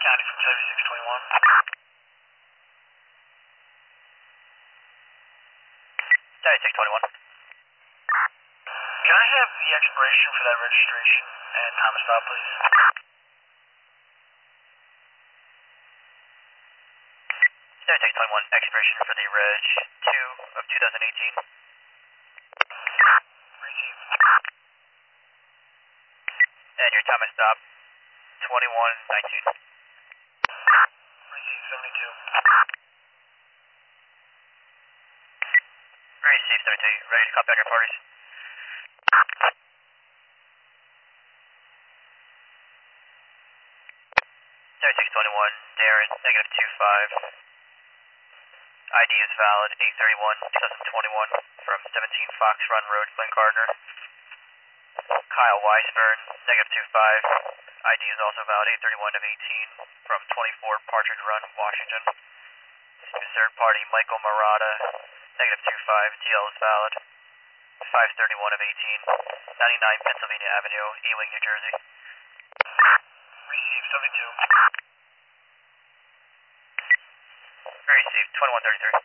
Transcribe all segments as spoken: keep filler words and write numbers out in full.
County from seventy-six twenty-one. seventy-six twenty-one. Can I have the expiration for that registration and time of stop, please? seventy-six twenty-one, expiration for the reg two of two thousand eighteen. Receive. And your time of stop, twenty-one nineteen. Receive seventy-two. Receive seventy-two, ready to copy on your parties. seventy-six twenty-one, Darren, negative two five. I D is valid, eight thirty-one twenty twenty-one, from seventeen Fox Run Road, Glen Gardner. Kyle Weisburn, negative two five. I D is also valid, eight thirty-one of eighteen, from twenty-four Partridge Run, Washington. Third party, Michael Murata, negative two five, T L is valid, five thirty-one of eighteen, ninety-nine Pennsylvania Avenue, Ewing, New Jersey. Receive seventy-two. Received, twenty-one thirty-three.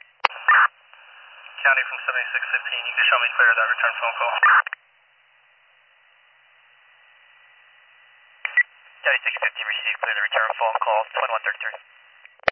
County from seventy-six fifteen, you can show me clear of that return phone call. seventy-six fifteen, received, clear the return phone call, twenty-one thirty-three.